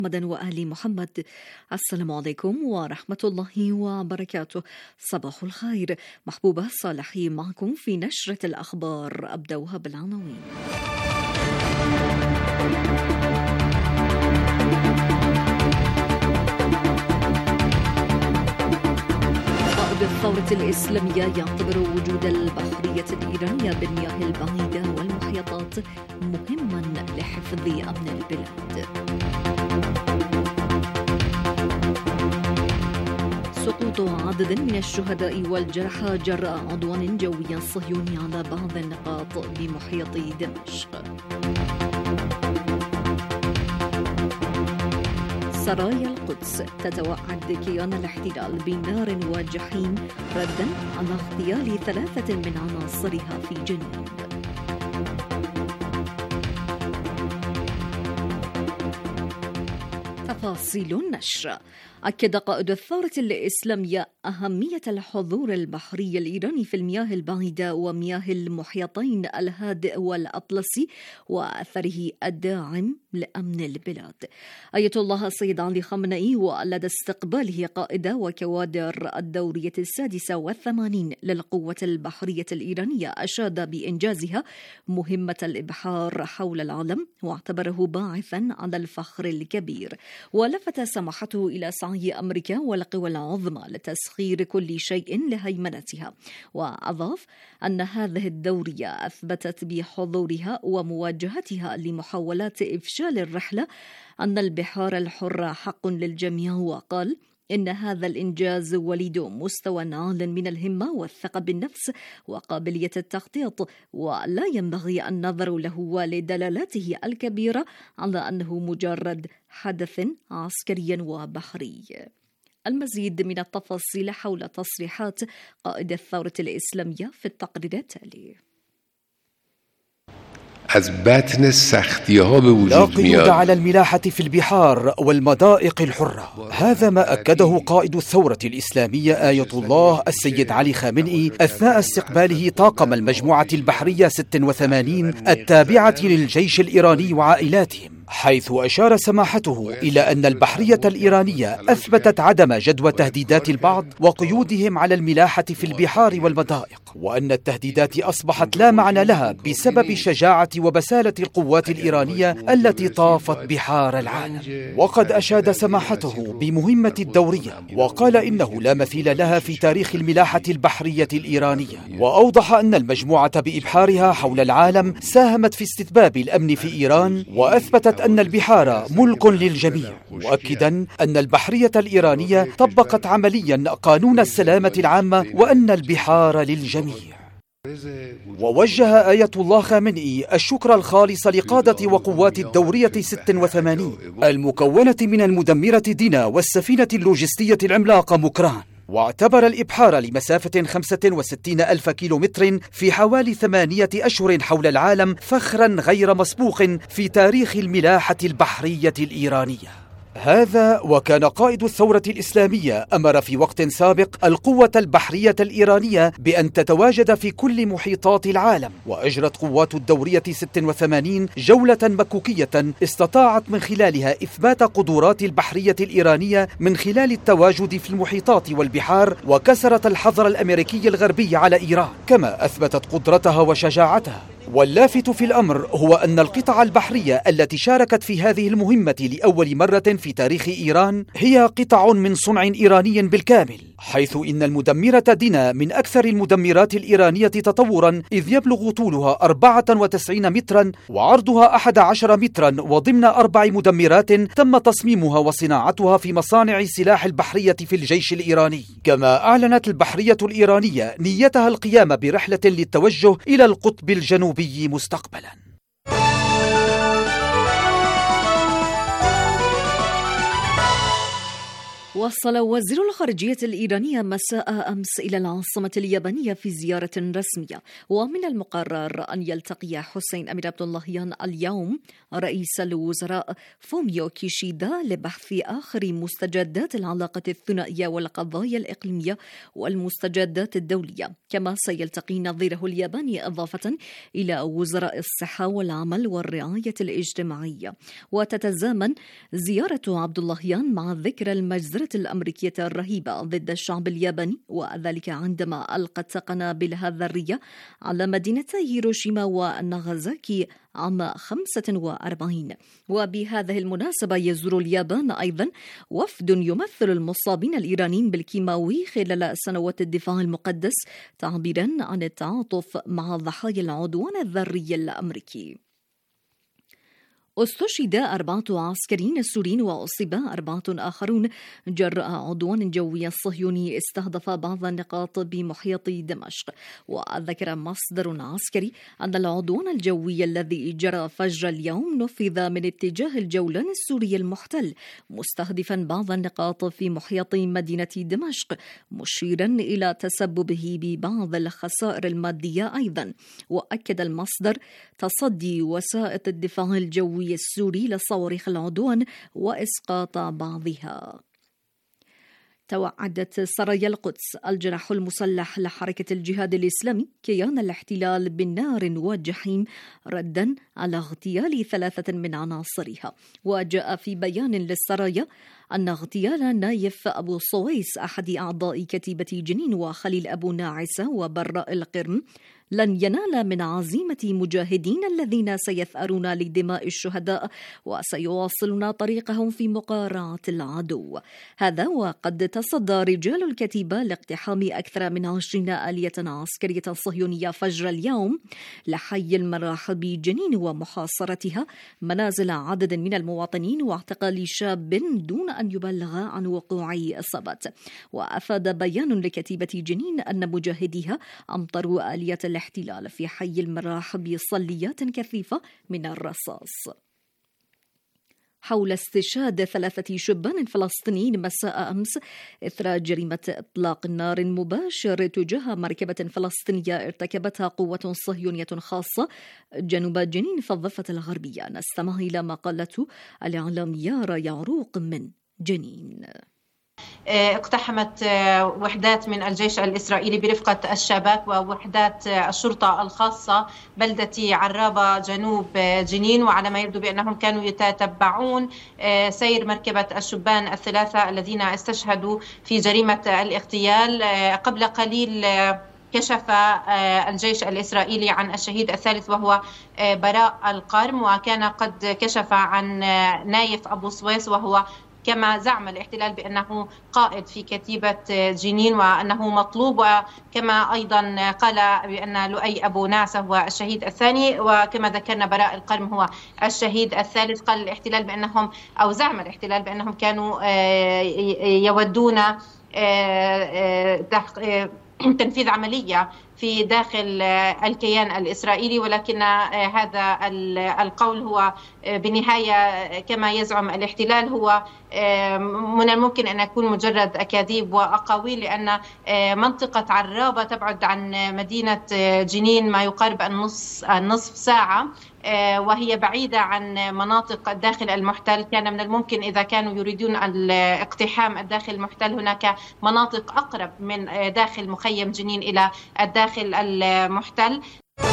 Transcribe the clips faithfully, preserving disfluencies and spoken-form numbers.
محمد وآل محمد. السلام عليكم ورحمة الله وبركاته. صباح الخير. محبوبة صالحي معكم في نشرة الأخبار. أبدأها بالعناوين. قائد الثورة الإسلامية يعتبر وجود البحرية الإيرانية بالمياه البعيدة والمحيطات مهما لحفظ أمن البلاد. سقوط عدد من الشهداء والجرحى جراء عدوان جوي صهيوني على بعض النقاط بمحيط دمشق. سرايا القدس تتوعد كيان الاحتلال بنار وجحيم ردا على اغتيال ثلاثة من عناصرها في جنين. تفاصيل النشر. أكد قائد الثورة الإسلامية أهمية الحضور البحري الإيراني في المياه البعيدة ومياه المحيطين الهادئ والأطلسي وأثره الداعم لأمن البلاد. آية الله السيد علي خامنئي ولدى استقباله قائد وكوادر الدورية السادسة والثمانين للقوة البحرية الإيرانية أشاد بإنجازها مهمة الإبحار حول العالم واعتبره باعثا على الفخر الكبير، ولفت سماحته إلى سعي أمريكا والقوى العظمى لتسخير كل شيء لهيمنتها، وأضاف أن هذه الدورية أثبتت بحضورها ومواجهتها لمحاولات إفشال الرحلة أن البحار الحرة حق للجميع، وقال إن هذا الإنجاز وليد مستوى عال من الهمة والثقة بالنفس وقابلية التخطيط، ولا ينبغي النظر له ولدلالاته الكبيرة على أنه مجرد حدث عسكري وبحري. المزيد من التفاصيل حول تصريحات قائد الثورة الإسلامية في التقرير التالي. از بطن سختی‌ها به وجود لا قيود میاد. على الملاحة في البحار والمضائق الحرة. هذا ما أكده قائد الثورة الإسلامية آية الله السيد علي خامنئي أثناء استقباله طاقم المجموعة البحرية ستة وثمانين التابعة للجيش الإيراني وعائلاتهم، حيث أشار سماحته إلى أن البحرية الإيرانية أثبتت عدم جدوى تهديدات البعض وقيودهم على الملاحة في البحار والمضائق، وأن التهديدات أصبحت لا معنى لها بسبب شجاعة وبسالة القوات الإيرانية التي طافت بحار العالم. وقد أشاد سماحته بمهمة الدورية وقال إنه لا مثيل لها في تاريخ الملاحة البحرية الإيرانية، وأوضح أن المجموعة بإبحارها حول العالم ساهمت في استتباب الأمن في إيران، وأثبتت أن البحار ملك للجميع، مؤكدا أن البحرية الإيرانية طبقت عمليا قانون السلامة العامة وأن البحار للجميع. ووجه آية الله خامنئي الشكر الخالص لقادة وقوات الدورية ستة وثمانين المكونة من المدمرة دينا والسفينة اللوجستية العملاقة مكران، واعتبر الإبحار لمسافة خمسة وستين ألف كيلومتر في حوالي ثمانية أشهر حول العالم فخرا غير مسبوق في تاريخ الملاحة البحرية الإيرانية. هذا وكان قائد الثورة الإسلامية أمر في وقت سابق القوة البحرية الإيرانية بأن تتواجد في كل محيطات العالم، وأجرت قوات الدورية ستة وثمانين جولة مكوكية استطاعت من خلالها إثبات قدرات البحرية الإيرانية من خلال التواجد في المحيطات والبحار، وكسرت الحظر الأمريكي الغربي على إيران، كما أثبتت قدرتها وشجاعتها. واللافت في الأمر هو أن القطع البحرية التي شاركت في هذه المهمة لأول مرة في تاريخ إيران هي قطع من صنع إيراني بالكامل، حيث إن المدمرة دينا من أكثر المدمرات الإيرانية تطورا، إذ يبلغ طولها أربعة وتسعين مترا وعرضها أحد عشر مترا، وضمن أربع مدمرات تم تصميمها وصناعتها في مصانع السلاح البحرية في الجيش الإيراني. كما أعلنت البحرية الإيرانية نيتها القيام برحلة للتوجه إلى القطب الجنوبي مستقبلا. وصل وزير الخارجية الإيرانية مساء أمس إلى العاصمة اليابانية في زيارة رسمية، ومن المقرر أن يلتقي حسين أمير عبد اللهيان اليوم رئيس الوزراء فوميو كيشيدا لبحث آخر مستجدات العلاقة الثنائية والقضايا الإقليمية والمستجدات الدولية، كما سيلتقي نظيره الياباني إضافة إلى وزراء الصحة والعمل والرعاية الاجتماعية. وتتزامن زيارة عبد اللهيان مع ذكرى المجزرة الأمريكية الرهيبة ضد الشعب الياباني، وذلك عندما ألقت قنابلها الذرية على مدينتي هيروشيما وناغازاكي عام خمسة وأربعين. وبهذه المناسبة يزور اليابان أيضا وفد يمثل المصابين الإيرانيين بالكيماوي خلال سنوات الدفاع المقدس، تعبيرا عن التعاطف مع ضحايا العدوان الذري الأمريكي. استشهد أربعة عسكريين سوريين وأصيب أربعة آخرون جراء عدوان جوي صهيوني استهدف بعض النقاط بمحيط دمشق. وذكر مصدر عسكري أن العدوان الجوي الذي جرى فجر اليوم نفذ من اتجاه الجولان السوري المحتل، مستهدفا بعض النقاط في محيط مدينة دمشق، مشيرا إلى تسببه ببعض الخسائر المادية أيضا. وأكد المصدر تصدي وسائط الدفاع الجوي السوري لصواريخ العدوان وإسقاط بعضها. توعدت سرايا القدس الجناح المسلح لحركة الجهاد الإسلامي كيان الاحتلال بالنار والجحيم ردا على اغتيال ثلاثة من عناصرها. وجاء في بيان للسرايا أن اغتيال نايف أبو صويس أحد أعضاء كتيبة جنين وخليل أبو ناعسة وبراء القرم لن ينال من عزيمة مجاهدين الذين سيثأرون لدماء الشهداء وسيواصلون طريقهم في مقارعة العدو. هذا وقد تصدى رجال الكتيبة لاقتحام أكثر من عشرين آلية عسكرية صهيونية فجر اليوم لحي المراح بجنين ومحاصرتها منازل عدد من المواطنين واعتقال شاب دون أن يبلغ عن وقوع إصابات. وأفاد بيان لكتيبة جنين أن مجاهديها أمطروا آلية الاحتلال في حي المراح بصليات كثيفة من الرصاص. حول استشهاد ثلاثة شبان فلسطينيين مساء أمس إثر جريمة إطلاق نار مباشر تجاه مركبة فلسطينية ارتكبتها قوة صهيونية خاصة جنوب جنين في الضفة الغربية. نستمع إلى ما قالته الإعلامية رايا عروق من جنين. اقتحمت وحدات من الجيش الإسرائيلي برفقة الشباك ووحدات الشرطة الخاصة بلدة عرابة جنوب جنين، وعلى ما يبدو بأنهم كانوا يتتبعون سير مركبة الشبان الثلاثة الذين استشهدوا في جريمة الاغتيال. قبل قليل كشف الجيش الإسرائيلي عن الشهيد الثالث وهو براء القرم، وكان قد كشف عن نايف أبو صويس وهو كما زعم الاحتلال بأنه قائد في كتيبة جنين وأنه مطلوب، وكما أيضا قال بأن لؤي أبو نعسة هو الشهيد الثاني، وكما ذكرنا براء القرم هو الشهيد الثالث. قال الاحتلال بأنهم أو زعم الاحتلال بأنهم كانوا يودون تنفيذ عملية في داخل الكيان الإسرائيلي، ولكن هذا القول هو بالنهاية كما يزعم الاحتلال هو من الممكن أن يكون مجرد أكاذيب وأقاويل، لأن منطقة عرابة تبعد عن مدينة جنين ما يقارب النصف, النصف ساعة، وهي بعيدة عن مناطق الداخل المحتل. كان من الممكن إذا كانوا يريدون الاقتحام الداخل المحتل هناك مناطق أقرب من داخل مخيم جنين إلى الداخل المحتل.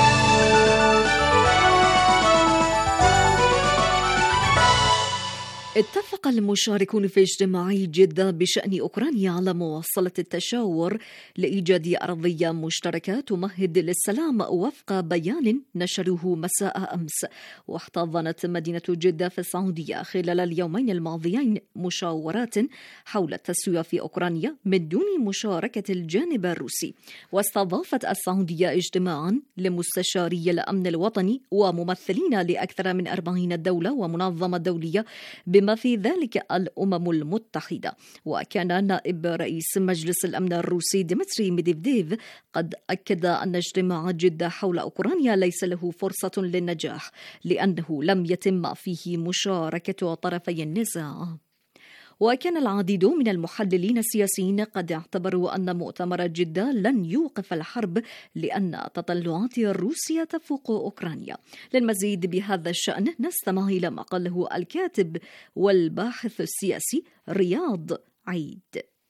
اتفق المشاركون في اجتماع جدة بشأن أوكرانيا على مواصلة التشاور لإيجاد أرضية مشتركة تمهد للسلام وفق بيان نشروه مساء أمس. واحتضنت مدينة جدة في السعودية خلال اليومين الماضيين مشاورات حول التسوية في أوكرانيا من دون مشاركة الجانب الروسي. واستضافت السعودية اجتماعا لمستشاري الأمن الوطني وممثلين لأكثر من أربعين دولة ومنظمة دولية بما في ذلك الأمم المتحدة. وكان نائب رئيس مجلس الأمن الروسي ديمتري ميدفيديف قد أكد أن اجتماع جدة حول أوكرانيا ليس له فرصة للنجاح لأنه لم يتم فيه مشاركة طرفي النزاع. وكان العديد من المحللين السياسيين قد اعتبروا أن مؤتمر جدة لن يوقف الحرب لأن تطلعات روسيا تفوق أوكرانيا. للمزيد بهذا الشأن نستمع إلى ما قاله الكاتب والباحث السياسي رياض عيد.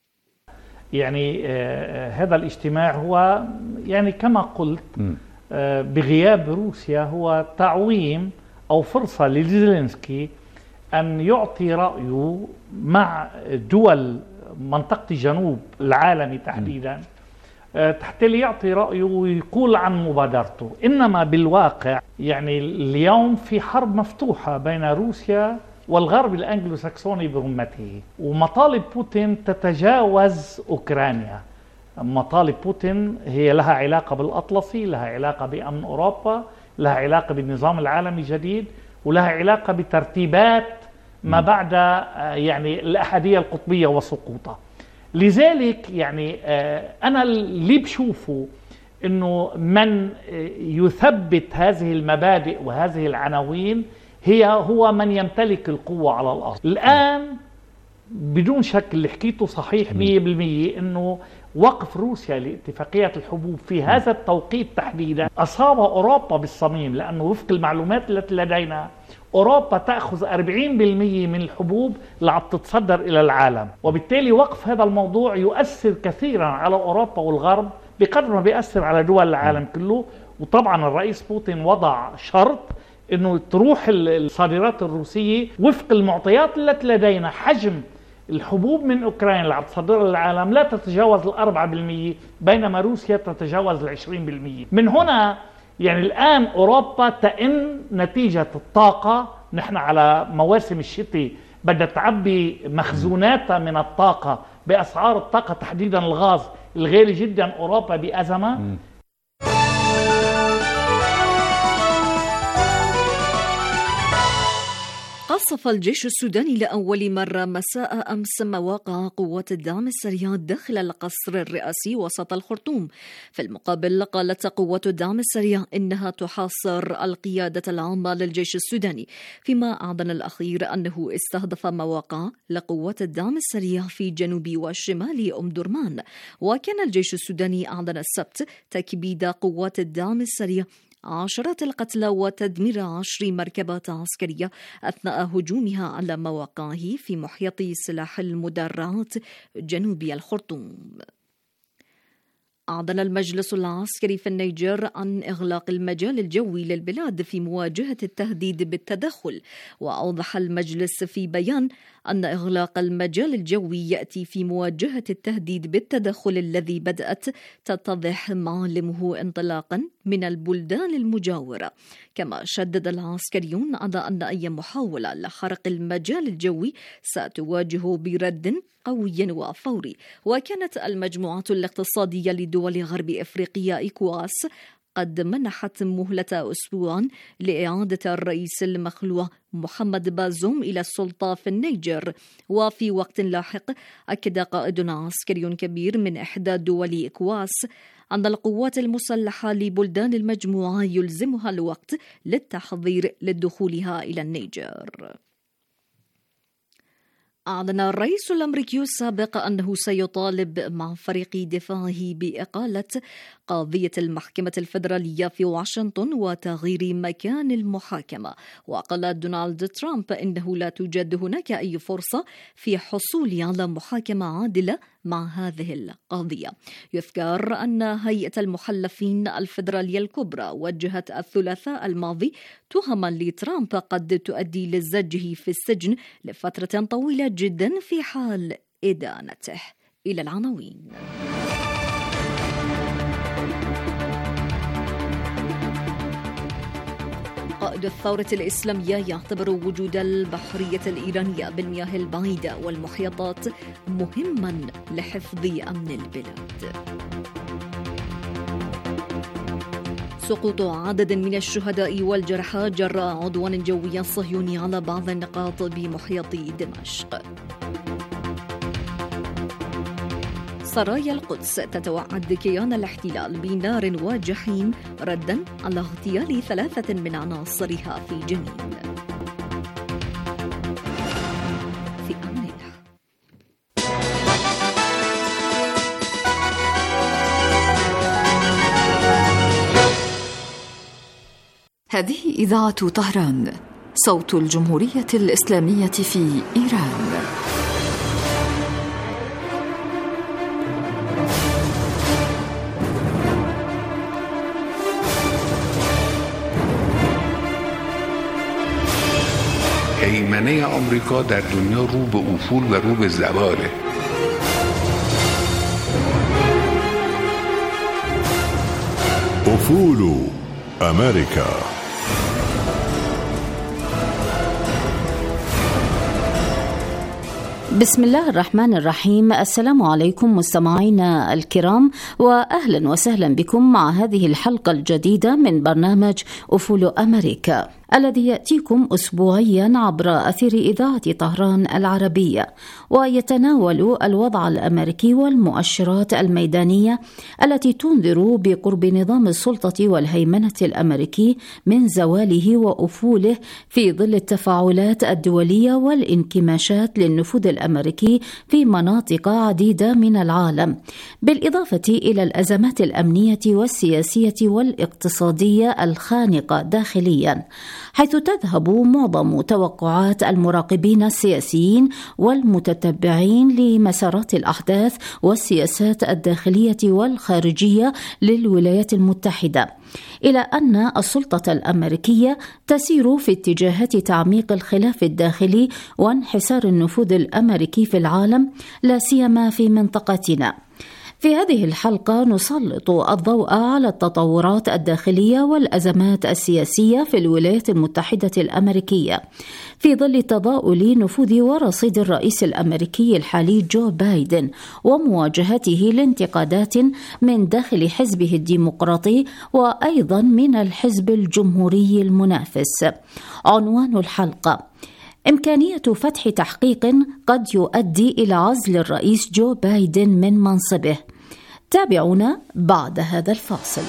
يعني آه هذا الاجتماع هو يعني كما قلت آه بغياب روسيا هو تعويم أو فرصة لزيلينسكي أن يعطي رأيه مع دول منطقة جنوب العالم تحديدا حتى ليعطي رأيه ويقول عن مبادرته. إنما بالواقع يعني اليوم في حرب مفتوحة بين روسيا والغرب الأنجلو ساكسوني برمته، ومطالب بوتين تتجاوز أوكرانيا. مطالب بوتين هي لها علاقة بالأطلسي، لها علاقة بأمن أوروبا، لها علاقة بالنظام العالمي الجديد، ولها علاقة بترتيبات ما بعد يعني الأحادية القطبية وسقوطها. لذلك يعني أنا اللي بشوفه أنه من يثبت هذه المبادئ وهذه العناوين هي هو من يمتلك القوة على الأرض. الآن بدون شك اللي حكيته صحيح مية بالمية أنه وقف روسيا لاتفاقية الحبوب في هذا التوقيت تحديدا أصاب أوروبا بالصميم، لأنه وفق المعلومات التي لدينا أوروبا تأخذ أربعين بالمئة من الحبوب اللي عم تتصدر إلى العالم، وبالتالي وقف هذا الموضوع يؤثر كثيرا على أوروبا والغرب بقدر ما بيأثر على دول العالم كله. وطبعا الرئيس بوتين وضع شرط أنه تروح الصادرات الروسية وفق المعطيات التي لدينا. حجم الحبوب من أوكرانيا اللي عم تصدرها للعالم لا تتجاوز الأربعة بالمئة، بينما روسيا تتجاوز العشرين بالمئة. من هنا يعني الآن أوروبا تئن نتيجة الطاقة. نحن على مواسم الشتاء بدها تعبي مخزوناتها من الطاقة بأسعار الطاقة تحديدا الغاز الغالي جدا. أوروبا بأزمة. قصف الجيش السوداني لأول مرة مساء أمس مواقع قوات الدعم السريع داخل القصر الرئاسي وسط الخرطوم. في المقابل قالت قوات الدعم السريع إنها تحاصر القيادة العامة للجيش السوداني، فيما أعلن الأخير أنه استهدف مواقع لقوات الدعم السريع في جنوب وشمال أم درمان. وكان الجيش السوداني أعلن السبت تكبيد قوات الدعم السريع عشرات القتلى وتدمير عشر مركبات عسكرية أثناء هجومها على مواقعه في محيط سلاح المدرعات جنوب الخرطوم. أعلن المجلس العسكري في النيجر عن إغلاق المجال الجوي للبلاد في مواجهة التهديد بالتدخل. وأوضح المجلس في بيان أن إغلاق المجال الجوي يأتي في مواجهة التهديد بالتدخل الذي بدأت تتضح معالمه انطلاقا من البلدان المجاورة. كما شدد العسكريون على أن أي محاولة لخرق المجال الجوي ستواجه برد قوي وفوري. وكانت المجموعة الاقتصادية لدول غرب إفريقيا إيكواس قد منحت مهلة أسبوع لإعادة الرئيس المخلوع محمد بازوم إلى السلطة في النيجر. وفي وقت لاحق أكد قائد عسكري كبير من إحدى دول إيكواس أن القوات المسلحة لبلدان المجموعة يلزمها الوقت للتحضير لدخولها إلى النيجر. أعلن الرئيس الأمريكي السابق أنه سيطالب مع فريق دفاعه بإقالة قاضية المحكمة الفيدرالية في واشنطن وتغيير مكان المحاكمة. وقال دونالد ترامب إنه لا توجد هناك أي فرصة في حصول على محاكمة عادلة مع هذه القضية. يذكر أن هيئة المحلفين الفيدرالية الكبرى وجهت الثلاثاء الماضي تهما لترامب قد تؤدي لزجه في السجن لفترة طويلة جدا في حال إدانته. إلى العناوين. قائد الثورة الإسلامية يعتبر وجود البحرية الإيرانية بالمياه البعيدة والمحيطات مهما لحفظ أمن البلاد. سقوط عدد من الشهداء والجرحى جراء عدوان جوي صهيوني على بعض النقاط بمحيط دمشق. سرايا القدس تتوعد كيان الاحتلال بنار وجحيم ردا على اغتيال ثلاثة من عناصرها في جنين. في أمان الله. هذه إذاعة طهران، صوت الجمهورية الإسلامية في إيران. هیمنه آمریکا در دنیا رو به افول و رو به زواله. افول امریکا. بسم الله الرحمن الرحيم. السلام عليكم مستمعينا الكرام، وأهلا وسهلا بكم مع هذه الحلقة الجديدة من برنامج أفول أمريكا الذي يأتيكم أسبوعيا عبر أثير إذاعة طهران العربية، ويتناول الوضع الأمريكي والمؤشرات الميدانية التي تنذر بقرب نظام السلطة والهيمنة الأمريكي من زواله وأفوله في ظل التفاعلات الدولية والانكماشات للنفوذ الأمريكي في مناطق عديدة من العالم، بالإضافة إلى الأزمات الأمنية والسياسية والاقتصادية الخانقة داخليا، حيث تذهب معظم توقعات المراقبين السياسيين والمتتبعين لمسارات الأحداث والسياسات الداخلية والخارجية للولايات المتحدة إلى أن السلطة الأمريكية تسير في اتجاهات تعميق الخلاف الداخلي وانحسار النفوذ الأمريكي في العالم، لا سيما في منطقتنا. في هذه الحلقة نسلط الضوء على التطورات الداخلية والأزمات السياسية في الولايات المتحدة الأمريكية في ظل تضاؤل نفوذ ورصيد الرئيس الأمريكي الحالي جو بايدن ومواجهته لانتقادات من داخل حزبه الديمقراطي وأيضا من الحزب الجمهوري المنافس. عنوان الحلقة: إمكانية فتح تحقيق قد يؤدي إلى عزل الرئيس جو بايدن من منصبه. تابعونا بعد هذا الفاصل.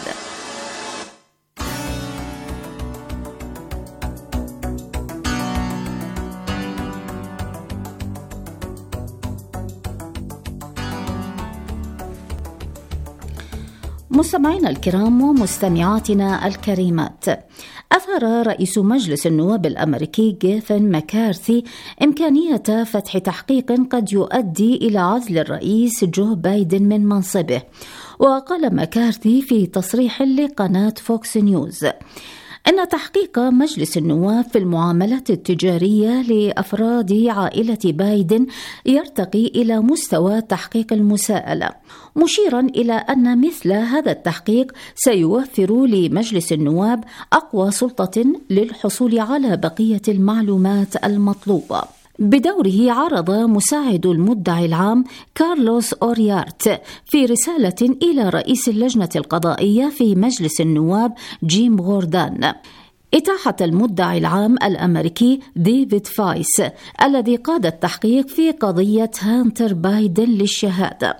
مستمعينا الكرام ومستمعاتنا الكريمات، أثار رئيس مجلس النواب الأمريكي جيفن ماكارثي إمكانية فتح تحقيق قد يؤدي إلى عزل الرئيس جو بايدن من منصبه. وقال ماكارثي في تصريح لقناة فوكس نيوز إن تحقيق مجلس النواب في المعاملات التجارية لأفراد عائلة بايدن يرتقي إلى مستوى تحقيق المساءلة، مشيرا إلى أن مثل هذا التحقيق سيوفر لمجلس النواب أقوى سلطة للحصول على بقية المعلومات المطلوبة. بدوره عرض مساعد المدعي العام كارلوس أوريارت في رسالة إلى رئيس اللجنة القضائية في مجلس النواب جيم غوردان إتاحة المدعي العام الأمريكي ديفيد فايس الذي قاد التحقيق في قضية هانتر بايدن للشهادة.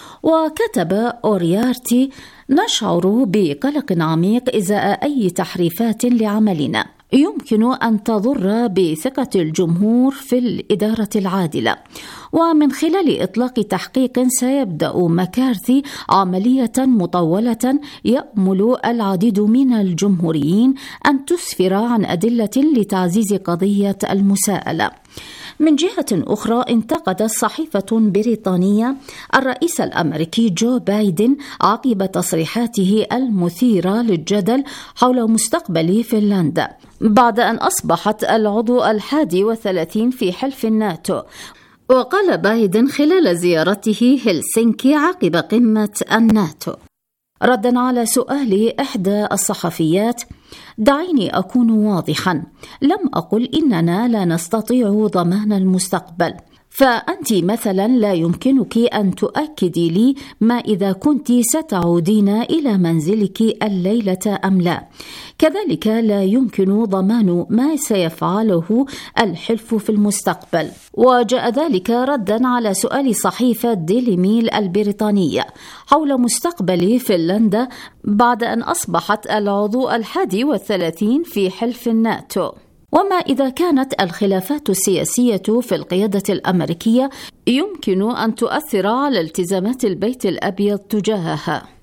وكتب أوريارتي: نشعر بقلق عميق إزاء أي تحريفات لعملنا يمكن أن تضر بثقة الجمهور في الإدارة العادلة. ومن خلال إطلاق تحقيق سيبدأ ماكارثي عملية مطولة يأمل العديد من الجمهوريين أن تسفر عن أدلة لتعزيز قضية المساءلة. من جهة أخرى، انتقدت صحيفة بريطانية الرئيس الأمريكي جو بايدن عقب تصريحاته المثيرة للجدل حول مستقبل فنلندا بعد أن أصبحت العضو الحادي والثلاثين في حلف الناتو. وقال بايدن خلال زيارته هلسنكي عقب قمة الناتو ردا على سؤال إحدى الصحفيات: دعيني أكون واضحا، لم أقل إننا لا نستطيع ضمان المستقبل، فأنت مثلا لا يمكنك أن تؤكدي لي ما إذا كنت ستعودين إلى منزلك الليلة أم لا. كذلك لا يمكن ضمان ما سيفعله الحلف في المستقبل. وجاء ذلك ردا على سؤال صحيفة ديلي ميل البريطانية حول مستقبل فنلندا بعد أن أصبحت العضو الحادي والثلاثين في حلف الناتو. وما إذا كانت الخلافات السياسية في القيادة الأمريكية يمكن أن تؤثر على التزامات البيت الأبيض تجاهها؟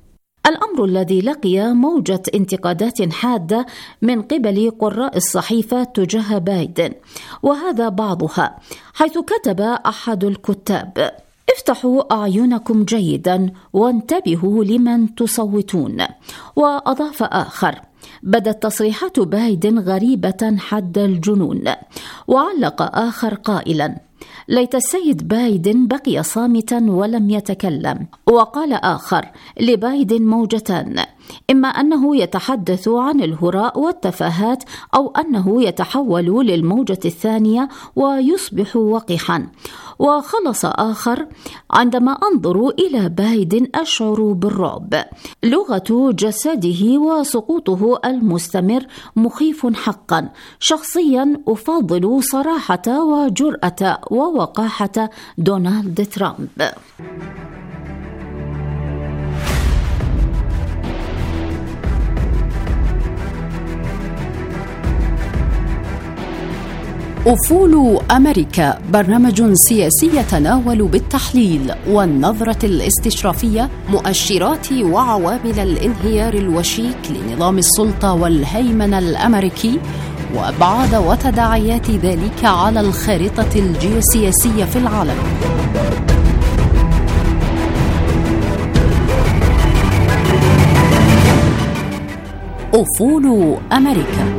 الأمر الذي لقي موجة انتقادات حادة من قبل قراء الصحيفة تجاه بايدن، وهذا بعضها، حيث كتب أحد الكتاب: افتحوا أعينكم جيدا وانتبهوا لمن تصوتون. وأضاف آخر: بدت تصريحات بايدن غريبة حد الجنون. وعلق آخر قائلا: ليت السيد بايدن بقي صامتا ولم يتكلم. وقال آخر: لبايدن موجتان، إما أنه يتحدث عن الهراء والتفاهات، أو أنه يتحول للموجة الثانية ويصبح وقحا. وخلص آخر: عندما أنظر إلى بايدن أشعر بالرعب، لغة جسده وسقوطه المستمر مخيف حقا. شخصيا أفضل صراحة وجرأة ووقاحة دونالد ترامب. أفول أمريكا، برنامج سياسي يتناول بالتحليل والنظرة الاستشرافية مؤشرات وعوامل الانهيار الوشيك لنظام السلطة والهيمنة الأمريكي، وأبعاد وتداعيات ذلك على الخارطة الجيوسياسية في العالم. أفول أمريكا.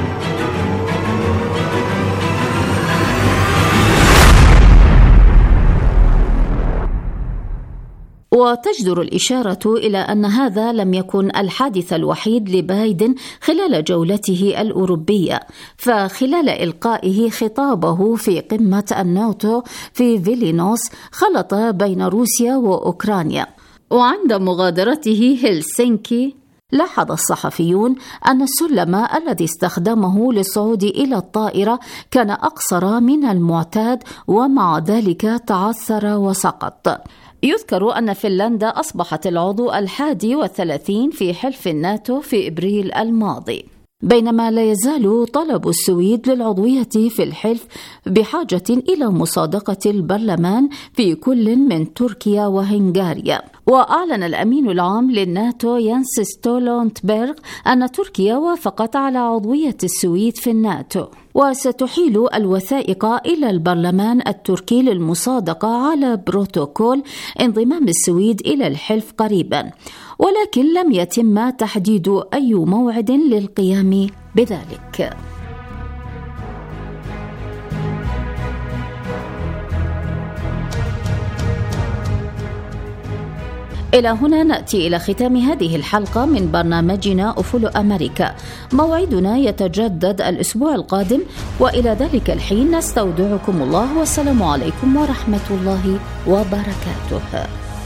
وتجدر الإشارة إلى أن هذا لم يكن الحادث الوحيد لبايدن خلال جولته الأوروبية، فخلال إلقائه خطابه في قمة الناتو في فيلنيوس خلط بين روسيا وأوكرانيا. وعند مغادرته هلسنكي لاحظ الصحفيون أن السلم الذي استخدمه للصعود إلى الطائرة كان أقصر من المعتاد، ومع ذلك تعثر وسقط. يذكر أن فنلندا أصبحت العضو الحادي والثلاثين في حلف الناتو في إبريل الماضي، بينما لا يزال طلب السويد للعضوية في الحلف بحاجة إلى مصادقة البرلمان في كل من تركيا وهنغاريا. وأعلن الأمين العام للناتو يانس ستولتنبرغ أن تركيا وافقت على عضوية السويد في الناتو، وستحيل الوثائق إلى البرلمان التركي للمصادقة على بروتوكول انضمام السويد إلى الحلف قريبا، ولكن لم يتم تحديد أي موعد للقيام بذلك. إلى هنا نأتي إلى ختام هذه الحلقة من برنامجنا أفول أمريكا. موعدنا يتجدد الأسبوع القادم، وإلى ذلك الحين نستودعكم الله، والسلام عليكم ورحمة الله وبركاته.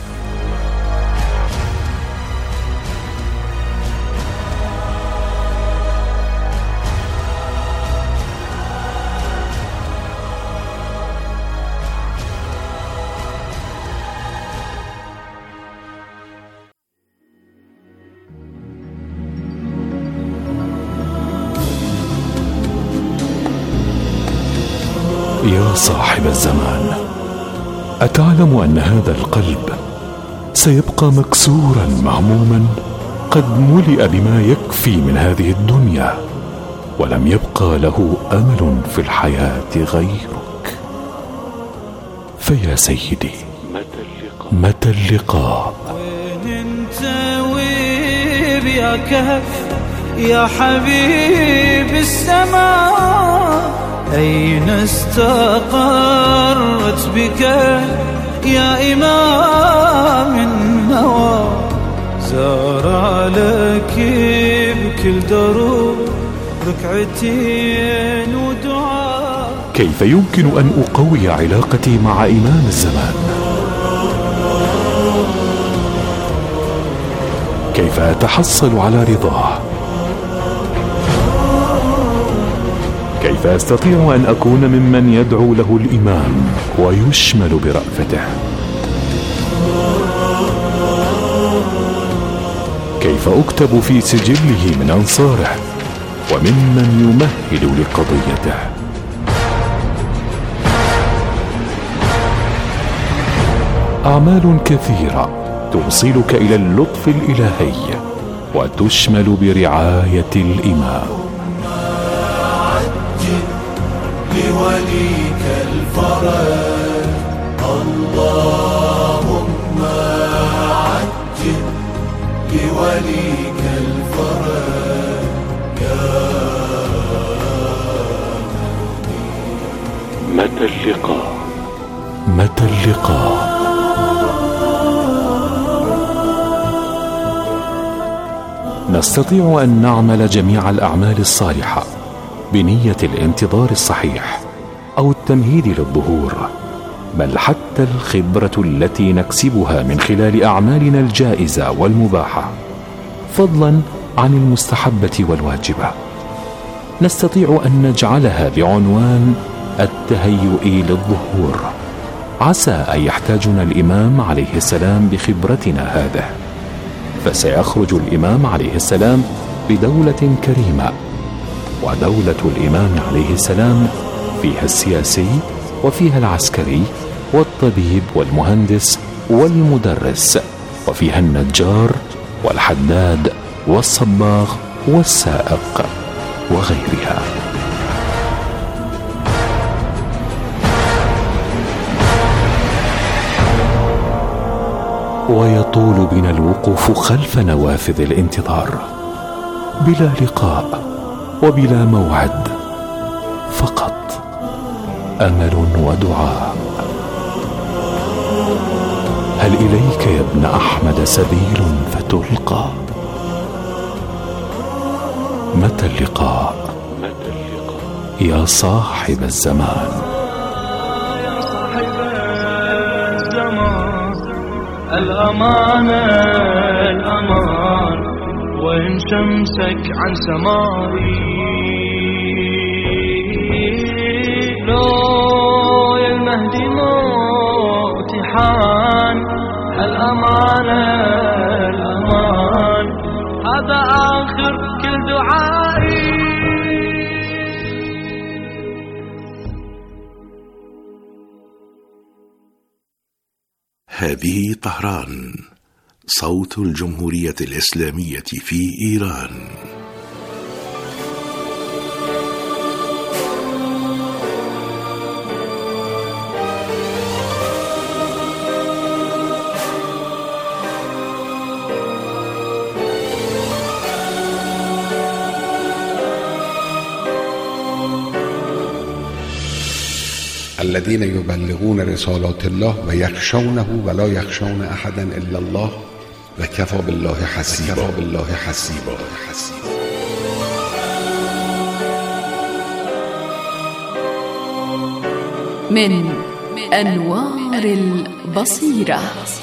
يا صاحب الزمان، أتعلم أن هذا القلب سيبقى مكسورا مهموما، قد ملئ بما يكفي من هذه الدنيا، ولم يبقى له أمل في الحياة غيرك. فيا سيدي، متى اللقاء؟ وين انت وين يا كهف يا حبيب السماء؟ أين استقرت بك يا إمام النوى؟ زار لك بكل دروب ركعتين ودعاء. كيف يمكن أن أقوي علاقتي مع إمام الزمان؟ كيف أتحصل على رضاه؟ كيف أستطيع أن أكون ممن يدعو له الإمام ويشمل برأفته؟ كيف أكتب في سجله من أنصاره وممن يمهل لقضيته؟ أعمال كثيرة توصلك إلى اللطف الإلهي وتشمل برعاية الإمام. عجل لوليك الفرج، اللهم عجل لوليك الفرج يا متى اللقاء؟ متى اللقاء؟ نستطيع أن نعمل جميع الأعمال الصالحة بنية الانتظار الصحيح أو التمهيد للظهور، بل حتى الخبرة التي نكسبها من خلال أعمالنا الجائزة والمباحة، فضلا عن المستحبة والواجبة، نستطيع أن نجعلها بعنوان التهيؤ للظهور. عسى أن يحتاجنا الإمام عليه السلام بخبرتنا هذه، فسيخرج الإمام عليه السلام بدولة كريمة، ودولة الإمام عليه السلام فيها السياسي وفيها العسكري والطبيب والمهندس والمدرس، وفيها النجار والحداد والصباغ والسائق وغيرها. ويطول بنا الوقوف خلف نوافذ الانتظار بلا لقاء وبلا موعد، فقط أمل ودعاء. هل إليك يا ابن أحمد سبيل فتلقى؟ متى اللقاء يا صاحب الزمان؟ يا صاحب الزمان، الأمانة الأمان، وإن شمسك عن سمائي، لو يا المهدي موتي حان، الأمانة الأمان، هذا آخر كل دعائي. هذه طهران، صوت الجمهورية الإسلامية في إيران. الذين يبلغون رسالات الله ويخشونه ولا يخشون أحدا إلا الله وكفى بالله حسيبا. وكفى بالله حسيبا. من أنوار البصيرة.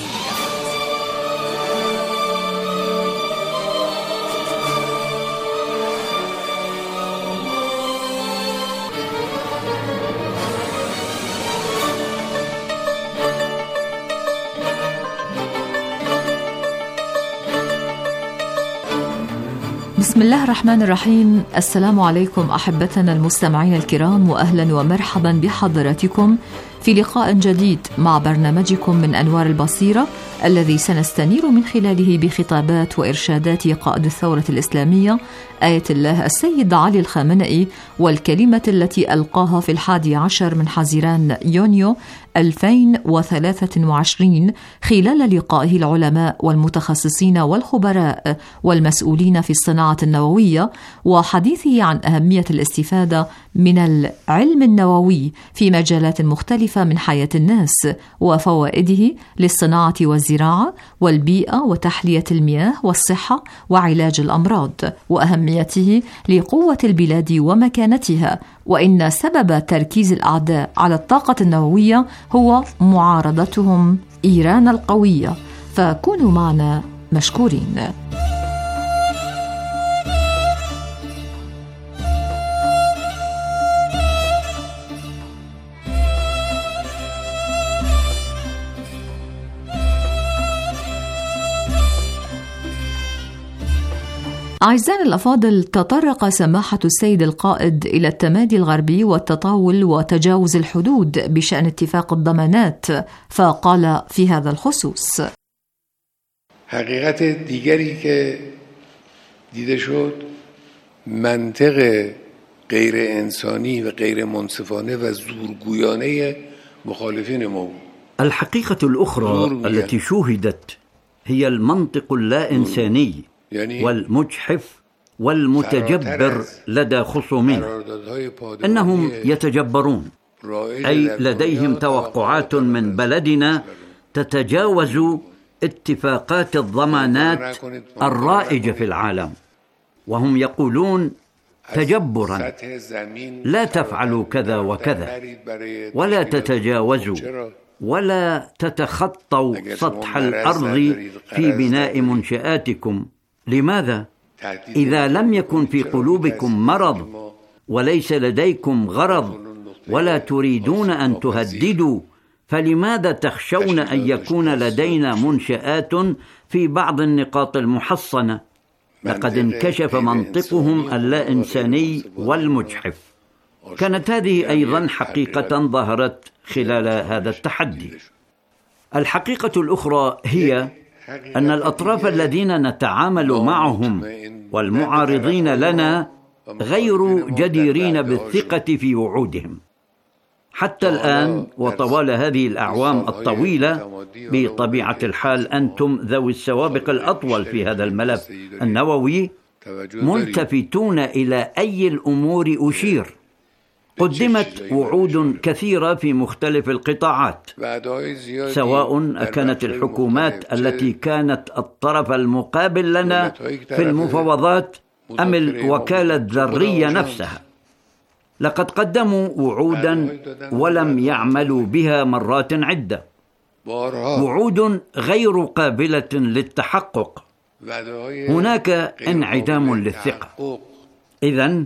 بسم الله الرحمن الرحيم. السلام عليكم أحبتنا المستمعين الكرام، وأهلا ومرحبا بحضراتكم في لقاء جديد مع برنامجكم من أنوار البصيرة، الذي سنستنير من خلاله بخطابات وإرشادات قائد الثورة الإسلامية آية الله السيد علي الخامنئي، والكلمة التي ألقاها في الحادي عشر من حزيران يونيو ألفين وثلاثة وعشرين خلال لقائه العلماء والمتخصصين والخبراء والمسؤولين في الصناعة النووية، وحديثه عن أهمية الاستفادة من العلم النووي في مجالات مختلفة من حياة الناس، وفوائده للصناعة والزراعة والبيئة وتحلية المياه والصحة وعلاج الأمراض، وأهميته لقوة البلاد ومكانتها، وإن سبب تركيز الأعداء على الطاقة النووية هو معارضتهم إيران القوية. فكونوا معنا مشكورين. أعزائنا الأفاضل، تطرق سماحة السيد القائد إلى التمادي الغربي والتطاول وتجاوز الحدود بشأن اتفاق الضمانات، فقال في هذا الخصوص: حقیقت دیگری که دیده شد منطق غیر انسانی و غیر منصفانه و زورگویانه مخالفین ما بود. الحقيقة الأخرى التي شوهدت هي المنطق اللا إنساني والمجحف والمتجبر لدى خصومنا. إنهم يتجبرون، أي لديهم توقعات من بلدنا تتجاوز اتفاقات الضمانات الرائجة في العالم، وهم يقولون تجبرا لا تفعلوا كذا وكذا، ولا تتجاوزوا ولا تتخطوا سطح الأرض في بناء منشآتكم. لماذا؟ إذا لم يكن في قلوبكم مرض وليس لديكم غرض ولا تريدون أن تهددوا، فلماذا تخشون أن يكون لدينا منشآت في بعض النقاط المحصنة؟ لقد انكشف منطقهم اللا إنساني والمجحف. كانت هذه أيضا حقيقة ظهرت خلال هذا التحدي. الحقيقة الأخرى هي أن الأطراف الذين نتعامل معهم والمعارضين لنا غير جديرين بالثقة في وعودهم. حتى الآن وطوال هذه الأعوام الطويلة، بطبيعة الحال أنتم ذوي السوابق الأطول في هذا الملف النووي، ملتفتون إلى أي الأمور أشير. قدمت وعود كثيرة في مختلف القطاعات، سواء كانت الحكومات التي كانت الطرف المقابل لنا في المفاوضات أم الوكالة الذرية نفسها. لقد قدموا وعودا ولم يعملوا بها مرات عدة، وعود غير قابلة للتحقق. هناك انعدام للثقة. إذن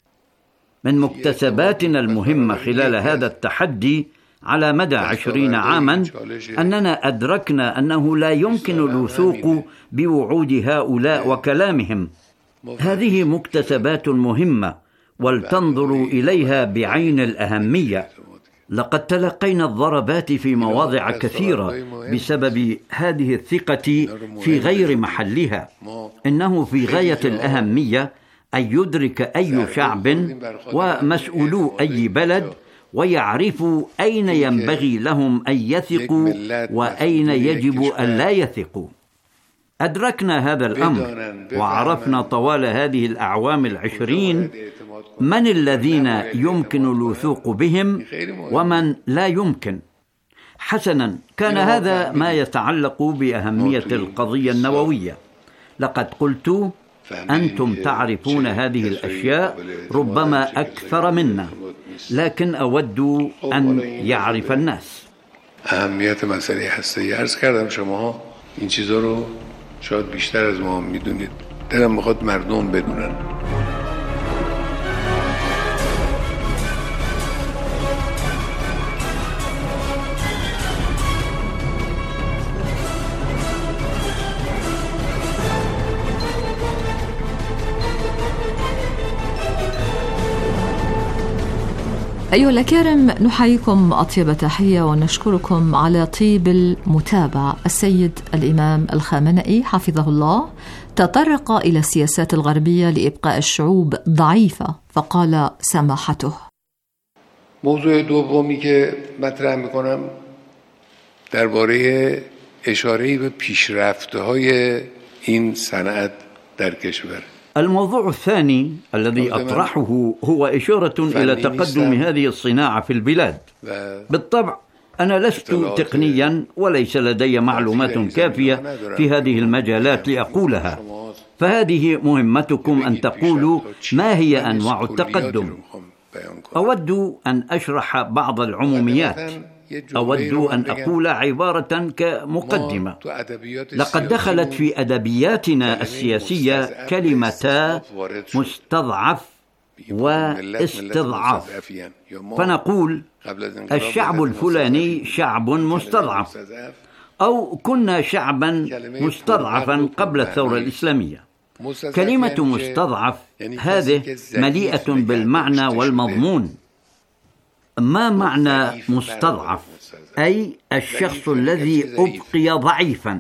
من مكتسباتنا المهمة خلال هذا التحدي على مدى عشرين عاما أننا أدركنا أنه لا يمكن الوثوق بوعود هؤلاء وكلامهم. هذه مكتسبات مهمة ولتنظروا إليها بعين الأهمية. لقد تلقينا الضربات في مواضع كثيرة بسبب هذه الثقة في غير محلها. إنه في غاية الأهمية أن يدرك أي شعب ومسؤولو أي بلد ويعرفوا أين ينبغي لهم أن يثقوا وأين يجب أن لا يثقوا. أدركنا هذا الأمر وعرفنا طوال هذه الأعوام العشرين من الذين يمكن الوثوق بهم ومن لا يمكن. حسنا، كان هذا ما يتعلق بأهمية القضية النووية. لقد قلت أنتم تعرفون هذه الأشياء ربما أكثر منا، لكن أود أن يعرف الناس. أهمیت مسئله هسته‌ای عرض کردم شماها این چیزا رو شاید بیشتر از ما میدونید. دلم میخواد مردم بدونن. أيها الأكارم، نحييكم أطيب تحية ونشكركم على طيب المتابعة. السيد الإمام الخامنئي حفظه الله تطرق إلى السياسات الغربية لإبقاء الشعوب ضعيفة، فقال سماحته: موضوع دومی که مطرح میکنم درباره اشاره به پیشرفت‌های این صنعت در کشور. الموضوع الثاني الذي أطرحه هو إشارة إلى تقدم هذه الصناعة في البلاد. بالطبع أنا لست تقنيا وليس لدي معلومات كافية في هذه المجالات لأقولها، فهذه مهمتكم أن تقولوا ما هي أنواع التقدم. أود أن أشرح بعض العموميات. أود أن أقول عبارة كمقدمة. لقد دخلت في أدبياتنا السياسية كلمتا مستضعف واستضعاف، فنقول الشعب الفلاني شعب مستضعف، أو كنا شعبا مستضعفا قبل الثورة الإسلامية. كلمة مستضعف هذه مليئة بالمعنى والمضمون. ما معنى مستضعف؟ أي الشخص الذي أبقي ضعيفا.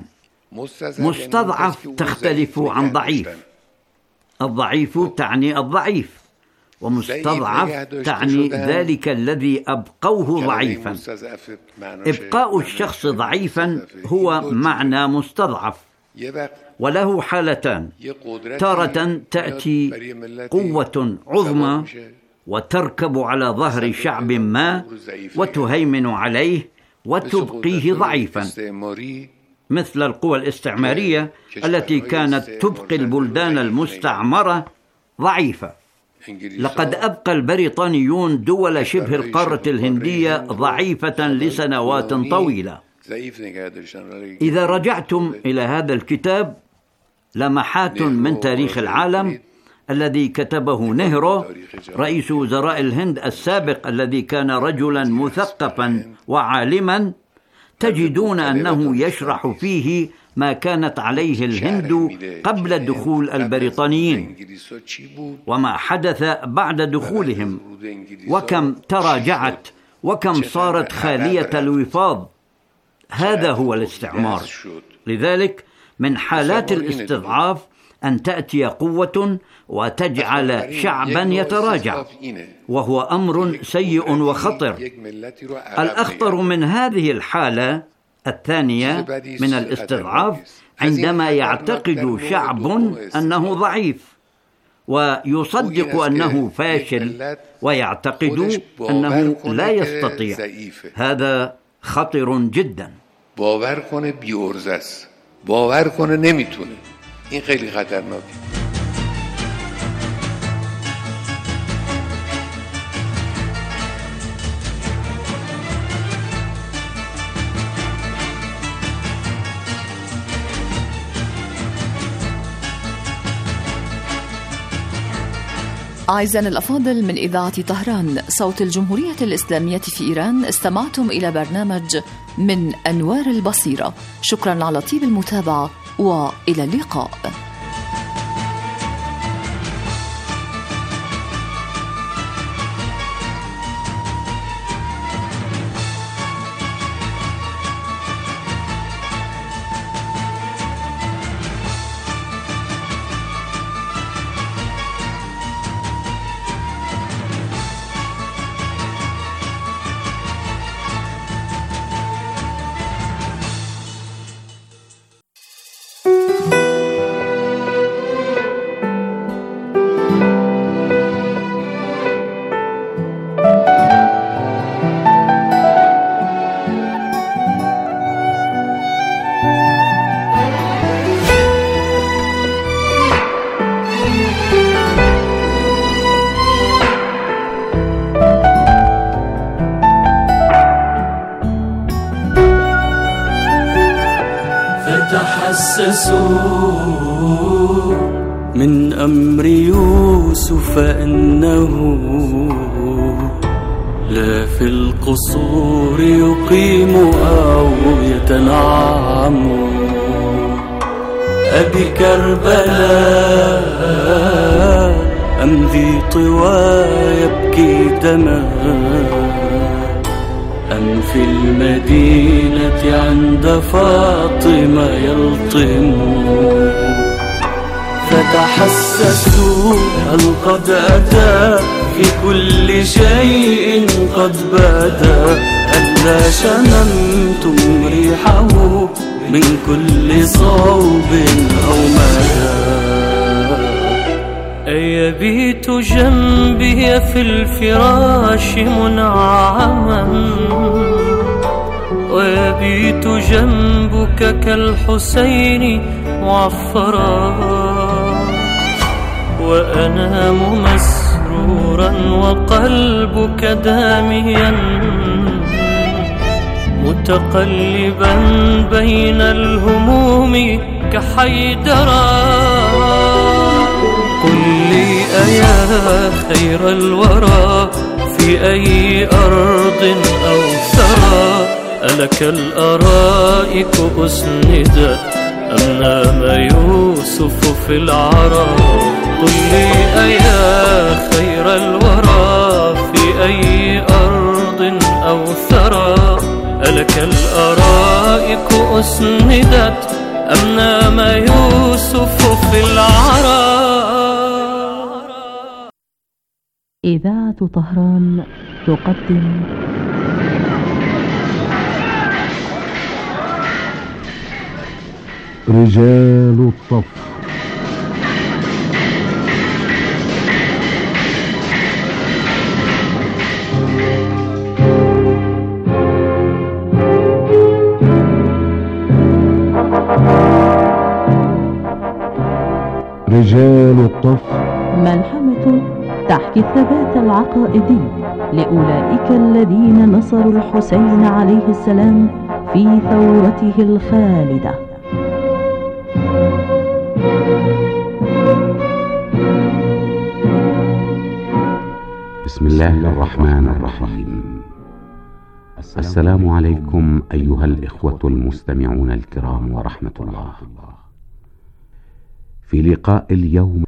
مستضعف تختلف عن ضعيف. الضعيف تعني الضعيف، ومستضعف تعني ذلك الذي أبقوه ضعيفا. إبقاء الشخص ضعيفا هو معنى مستضعف، وله حالتان: تارة تأتي قوة عظمى وتركب على ظهر شعب ما وتهيمن عليه وتبقيه ضعيفا، مثل القوى الاستعمارية التي كانت تبقي البلدان المستعمرة ضعيفة. لقد أبقى البريطانيون دول شبه القارة الهندية ضعيفة لسنوات طويلة. إذا رجعتم إلى هذا الكتاب لمحات من تاريخ العالم الذي كتبه نهرو رئيس وزراء الهند السابق، الذي كان رجلا مثقفا وعالما، تجدون أنه يشرح فيه ما كانت عليه الهند قبل دخول البريطانيين وما حدث بعد دخولهم، وكم تراجعت وكم صارت خالية الوفاض. هذا هو الاستعمار. لذلك من حالات الاستضعاف أن تأتي قوة وتجعل شعبا يتراجع، وهو أمر سيء وخطر. الأخطر من هذه الحالة الثانية من الاستضعاف عندما يعتقد شعب أنه ضعيف ويصدق أنه فاشل ويعتقد أنه لا يستطيع. هذا خطر جدا. باور کنه بی‌عرضه است، باور کنه نمیتونه. این خیلی خطرناکه. أعزائنا الأفاضل، من إذاعة طهران صوت الجمهورية الإسلامية في إيران، استمعتم إلى برنامج من أنوار البصيرة. شكرا على طيب المتابعة وإلى اللقاء. من أمر يوسف أنه لا في القصور يقيم أو يتنعم، أبي كربلاء أم ذي طوى يبكي دما، أم في المدينة عند فاطمة يلطم. فتحسسوا هل قد أتى في كل شيء قد بدا، ألا شممتم ريحه من كل صوب أو مدى. أيبيت جنبي في الفراش منعما، ويبيت جنبك كالحسين معفرا، وأنام مسرورا وقلبك داميا، متقلبا بين الهموم كحيدرا. قل لي أيا خير الورى في أي أرض أو ثرى، ألك الأرائك أسندت أم نام يوسف في العرى؟ قل لي أيا خير الورى في أي أرض أو ثرى، ألك الأرائك أسندت أم نام يوسف في العرى. إذاعة طهران تقدم رجال الطف. رجال الطف ملحمة تحكي الثبات العقائدي لأولئك الذين نصروا الحسين عليه السلام في ثورته الخالدة. بسم الله الرحمن الرحيم. السلام عليكم أيها الإخوة المستمعون الكرام ورحمة الله. في لقاء اليوم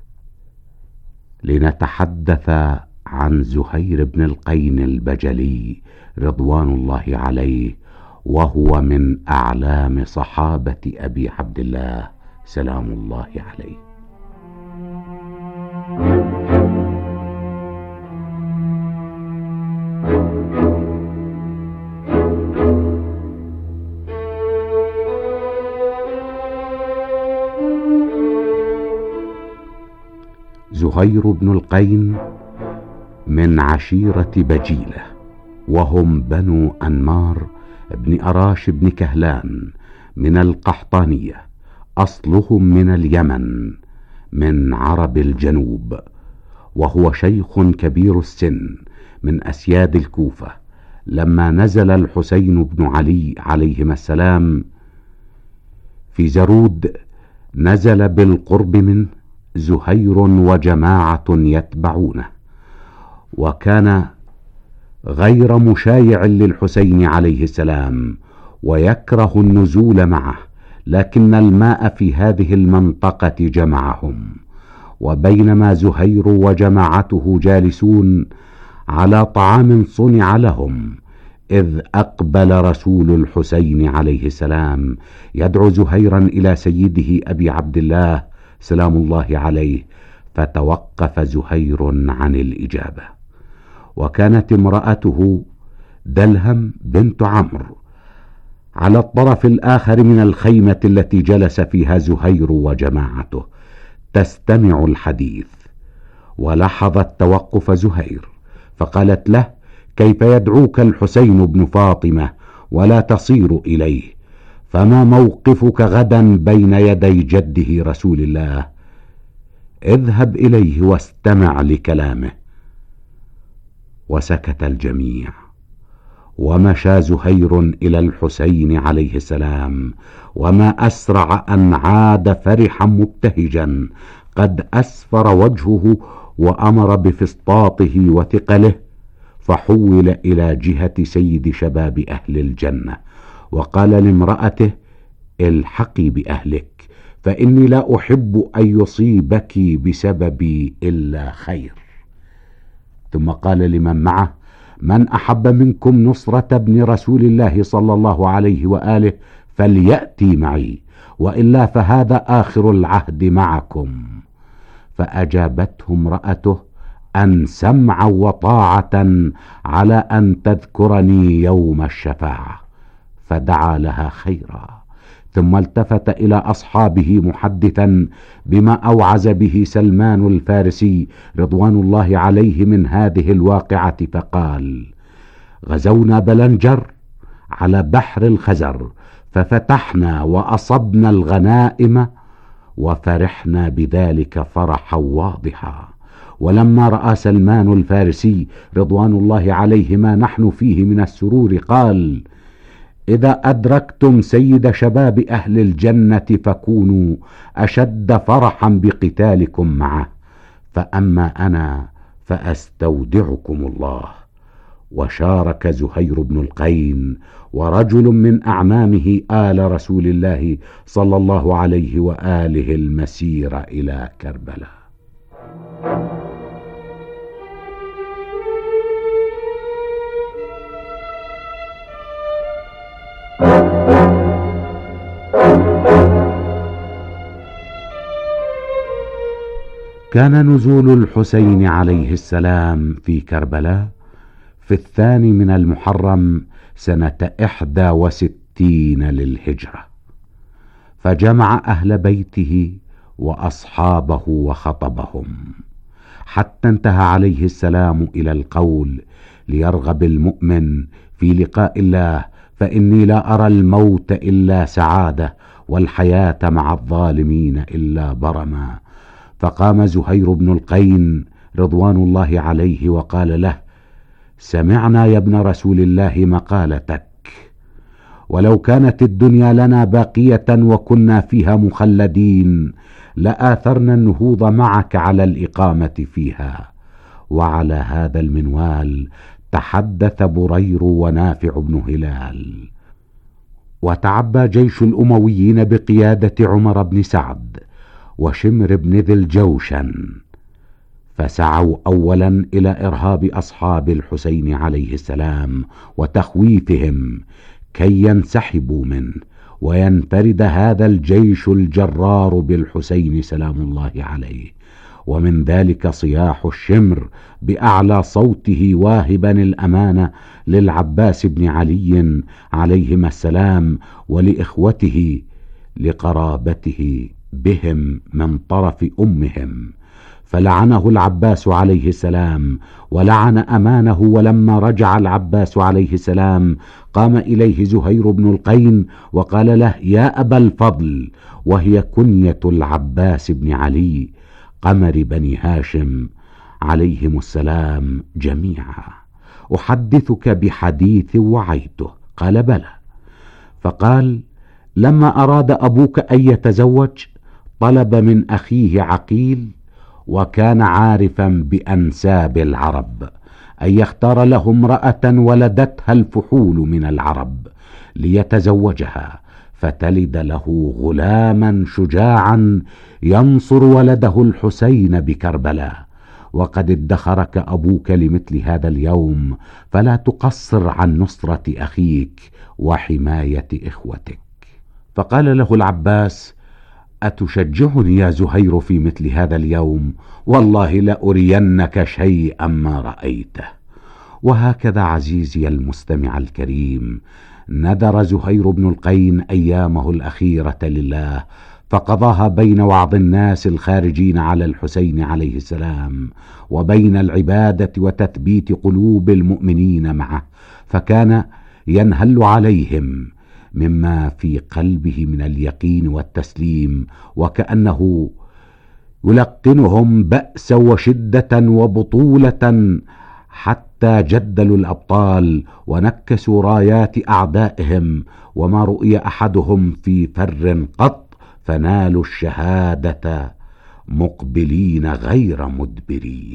لنتحدث عن زهير بن القين البجلي رضوان الله عليه، وهو من أعلام صحابة أبي عبد الله سلام الله عليه. زهير بن القين من عشيرة بجيلة، وهم بنو أنمار بن أراش بن كهلان من القحطانية، أصلهم من اليمن من عرب الجنوب، وهو شيخ كبير السن من أسياد الكوفة. لما نزل الحسين بن علي عليهما السلام في زرود نزل بالقرب منه زهير وجماعة يتبعونه، وكان غير مشايع للحسين عليه السلام ويكره النزول معه، لكن الماء في هذه المنطقة جمعهم. وبينما زهير وجماعته جالسون على طعام صنع لهم، إذ أقبل رسول الحسين عليه السلام يدعو زهيرا إلى سيده أبي عبد الله سلام الله عليه، فتوقف زهير عن الإجابة. وكانت امرأته دلهم بنت عمرو على الطرف الآخر من الخيمة التي جلس فيها زهير وجماعته تستمع الحديث، ولاحظت توقف زهير فقالت له: كيف يدعوك الحسين بن فاطمة ولا تصير إليه؟ فما موقفك غدا بين يدي جده رسول الله؟ اذهب إليه واستمع لكلامه. وسكت الجميع، ومشى زهير إلى الحسين عليه السلام، وما أسرع أن عاد فرحا مبتهجا قد أسفر وجهه، وأمر بفسطاطه وثقله، فحول إلى جهة سيد شباب أهل الجنة، وقال لامرأته: الحقي بأهلك، فإني لا أحب أن يصيبك بسببي إلا خير. ثم قال لمن معه: من أحب منكم نصرة ابن رسول الله صلى الله عليه وآله فليأتي معي، وإلا فهذا آخر العهد معكم. فأجابته امرأته: أن سمعا وطاعة على أن تذكرني يوم الشفاعة. فدعا لها خيرا، ثم التفت إلى أصحابه محدثا بما أوعز به سلمان الفارسي رضوان الله عليه من هذه الواقعة، فقال: غزونا بلنجر على بحر الخزر، ففتحنا وأصبنا الغنائم، وفرحنا بذلك فرحا واضحا. ولما رأى سلمان الفارسي رضوان الله عليه ما نحن فيه من السرور، قال: إذا أدركتم سيد شباب أهل الجنة فكونوا أشد فرحا بقتالكم معه، فأما أنا فأستودعكم الله. وشارك زهير بن القين ورجل من أعمامه آل رسول الله صلى الله عليه وآله المسير إلى كربلاء. كان نزول الحسين عليه السلام في كربلاء في الثاني من المحرم سنة إحدى وستين للهجرة، فجمع أهل بيته وأصحابه وخطبهم، حتى انتهى عليه السلام إلى القول: ليرغب المؤمن في لقاء الله، فإني لا أرى الموت إلا سعادة، والحياة مع الظالمين إلا برما. فقام زهير بن القين رضوان الله عليه وقال له: سمعنا يا ابن رسول الله مقالتك، ولو كانت الدنيا لنا باقية وكنا فيها مخلدين لآثرنا النهوض معك على الإقامة فيها. وعلى هذا المنوال تحدث برير ونافع بن هلال. وتعبى جيش الأمويين بقيادة عمر بن سعد وشمر بن ذي الجوشن، فسعوا أولا إلى إرهاب أصحاب الحسين عليه السلام وتخويفهم كي ينسحبوا منه، وينفرد هذا الجيش الجرار بالحسين سلام الله عليه. ومن ذلك صياح الشمر بأعلى صوته واهبا الأمانة للعباس بن علي عليهما السلام ولإخوته لقرابته بهم من طرف أمهم، فلعنه العباس عليه السلام ولعن أمانه. ولما رجع العباس عليه السلام قام إليه زهير بن القين وقال له: يا أبا الفضل، وهي كنية العباس بن علي قمر بني هاشم عليهم السلام جميعا، أحدثك بحديث وعيته. قال: بلى. فقال: لما أراد أبوك أن يتزوج طلب من أخيه عقيل، وكان عارفا بأنساب العرب، أن يختار له امرأة ولدتها الفحول من العرب ليتزوجها، فتلد له غلاما شجاعا ينصر ولده الحسين بكربلاء. وقد ادخرك أبوك لمثل هذا اليوم، فلا تقصر عن نصرة أخيك وحماية إخوتك. فقال له العباس: أتشجعني يا زهير في مثل هذا اليوم؟ والله لأرينك شيئا ما رأيته. وهكذا عزيزي المستمع الكريم نذر زهير بن القين أيامه الأخيرة لله، فقضاها بين وعظ الناس الخارجين على الحسين عليه السلام، وبين العبادة وتثبيت قلوب المؤمنين معه، فكان ينهل عليهم مما في قلبه من اليقين والتسليم، وكأنه يلقنهم بأس وشدة وبطولة، حتى جدلوا الأبطال ونكسوا رايات أعدائهم، وما رؤي أحدهم في فر قط، فنالوا الشهادة مقبلين غير مدبرين.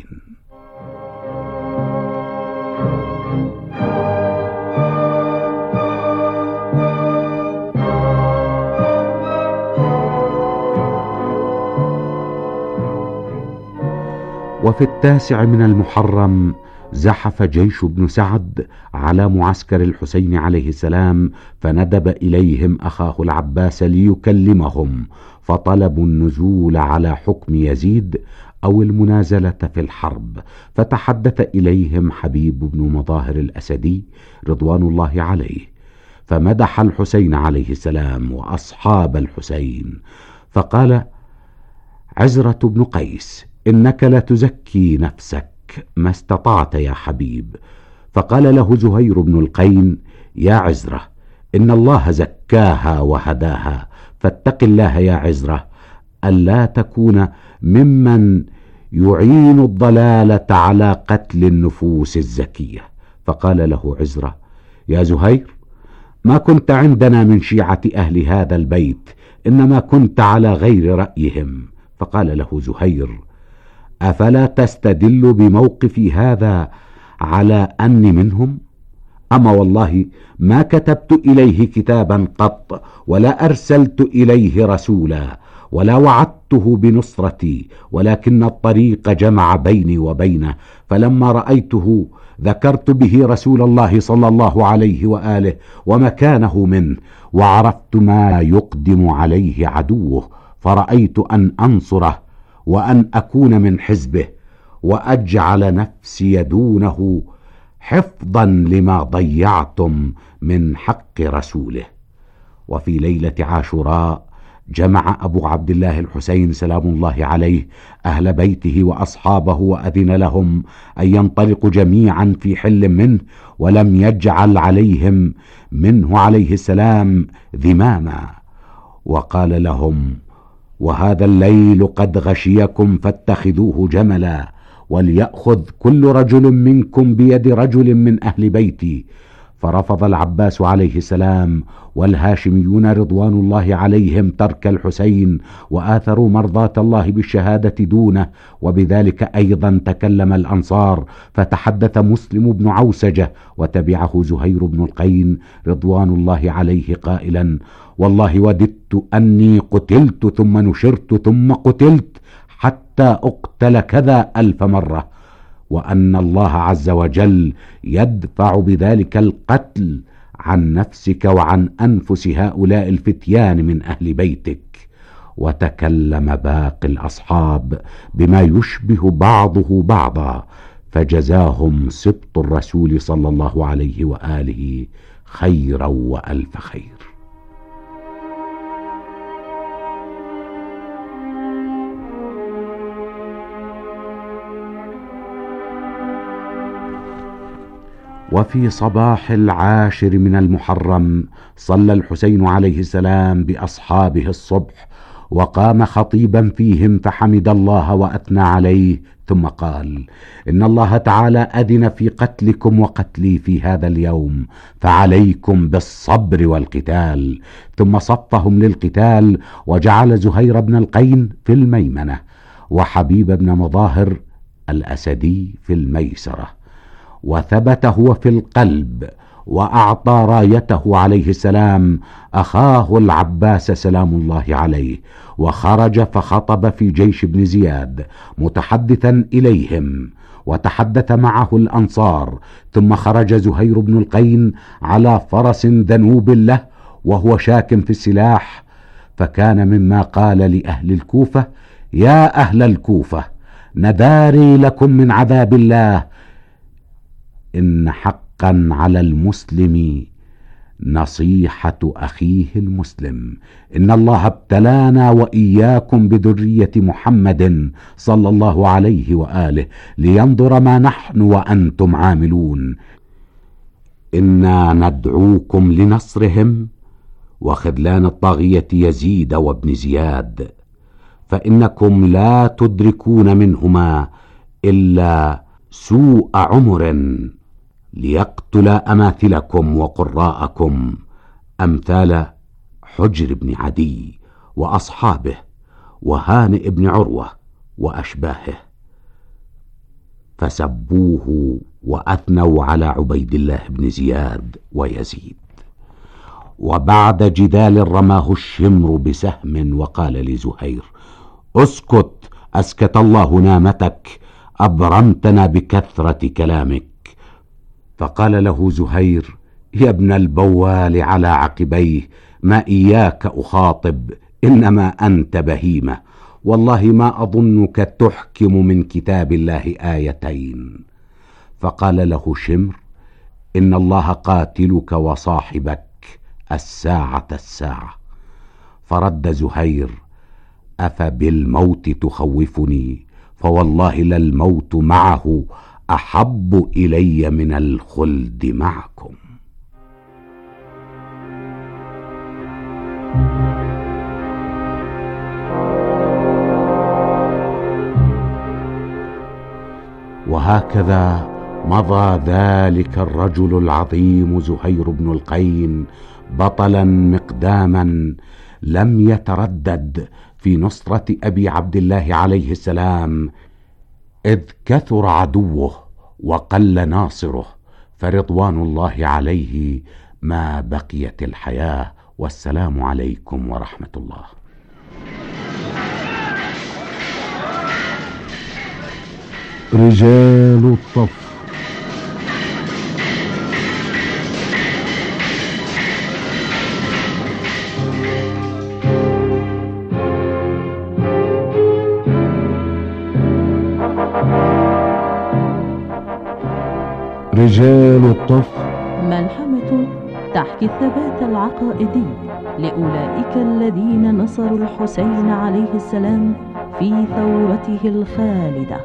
وفي التاسع من المحرم زحف جيش بن سعد على معسكر الحسين عليه السلام، فندب إليهم أخاه العباس ليكلمهم، فطلبوا النزول على حكم يزيد أو المنازلة في الحرب. فتحدث إليهم حبيب بن مظاهر الأسدي رضوان الله عليه، فمدح الحسين عليه السلام وأصحاب الحسين، فقال: عزرة بن قيس، إنك لتزكي نفسك ما استطعت يا حبيب. فقال له زهير بن القين: يا عزرة، إن الله زكاها وهداها، فاتق الله يا عزرة ألا تكون ممن يعين الضلالة على قتل النفوس الزكية. فقال له عزرة: يا زهير، ما كنت عندنا من شيعة أهل هذا البيت، إنما كنت على غير رأيهم. فقال له زهير: أفلا تستدل بموقفي هذا على أني منهم؟ أما والله ما كتبت إليه كتابا قط، ولا أرسلت إليه رسولا، ولا وعدته بنصرتي، ولكن الطريق جمع بيني وبينه، فلما رأيته ذكرت به رسول الله صلى الله عليه وآله ومكانه منه، وعرفت ما يقدم عليه عدوه، فرأيت أن أنصره وأن أكون من حزبه وأجعل نفسي دونه حفظا لما ضيعتم من حق رسوله. وفي ليلة عاشوراء جمع أبو عبد الله الحسين سلام الله عليه أهل بيته وأصحابه وأذن لهم أن ينطلقوا جميعا في حل منه، ولم يجعل عليهم منه عليه السلام ذماما، وقال لهم: وهذا الليل قد غشيكم فاتخذوه جملا، وليأخذ كل رجل منكم بيد رجل من أهل بيتي. فرفض العباس عليه السلام والهاشميون رضوان الله عليهم ترك الحسين، وآثروا مرضاة الله بالشهادة دونه. وبذلك أيضا تكلم الأنصار، فتحدث مسلم بن عوسجة وتبعه زهير بن القين رضوان الله عليه قائلا: والله وددت أني قتلت ثم نشرت ثم قتلت حتى أقتل كذا ألف مرة، وأن الله عز وجل يدفع بذلك القتل عن نفسك وعن أنفس هؤلاء الفتيان من أهل بيتك. وتكلم باقي الأصحاب بما يشبه بعضه بعضا، فجزاهم سبط الرسول صلى الله عليه وآله خيرا وألف خير. وفي صباح العاشر من المحرم صلى الحسين عليه السلام بأصحابه الصبح، وقام خطيبا فيهم فحمد الله وأثنى عليه، ثم قال: إن الله تعالى أذن في قتلكم وقتلي في هذا اليوم، فعليكم بالصبر والقتال. ثم صفهم للقتال، وجعل زهير بن القين في الميمنة، وحبيب بن مظاهر الأسدي في الميسرة، وثبت هو في القلب، وأعطى رايته عليه السلام أخاه العباس سلام الله عليه، وخرج فخطب في جيش ابن زياد متحدثا إليهم، وتحدث معه الأنصار. ثم خرج زهير بن القين على فرس ذنوب له وهو شاك في السلاح، فكان مما قال لأهل الكوفة: يا أهل الكوفة، نذاري لكم من عذاب الله، إن حقا على المسلم نصيحة أخيه المسلم. إن الله ابتلانا وإياكم بذرية محمد صلى الله عليه وآله لينظر ما نحن وأنتم عاملون. إنا ندعوكم لنصرهم وخذلان الطاغية يزيد وابن زياد، فإنكم لا تدركون منهما إلا سوء عمر، ليقتل أماثلكم وقراءكم أمثال حجر بن عدي وأصحابه وهانئ بن عروة وأشباهه. فسبوه وأثنوا على عبيد الله بن زياد ويزيد. وبعد جدال رماه الشمر بسهم وقال لزهير: اسكت أسكت الله نامتك، أبرمتنا بكثرة كلامك. فقال له زهير: يا ابن البوال على عقبيه، ما إياك أخاطب، إنما أنت بهيمة، والله ما أظنك تحكم من كتاب الله آيتين. فقال له شمر: إن الله قاتلك وصاحبك الساعة الساعة. فرد زهير: أفبالموت تخوفني؟ فوالله للموت معه أحب إلي من الخلد معكم. وهكذا مضى ذلك الرجل العظيم زهير بن القين بطلا مقداما، لم يتردد في نصرة أبي عبد الله عليه السلام، إذ كثر عدوه وقل ناصره، فرضوان الله عليه ما بقيت الحياة. والسلام عليكم ورحمة الله. رجال الطف. رجال الطف. ملحمة تحكي الثبات العقائدي لأولئك الذين نصروا الحسين عليه السلام في ثورته الخالدة.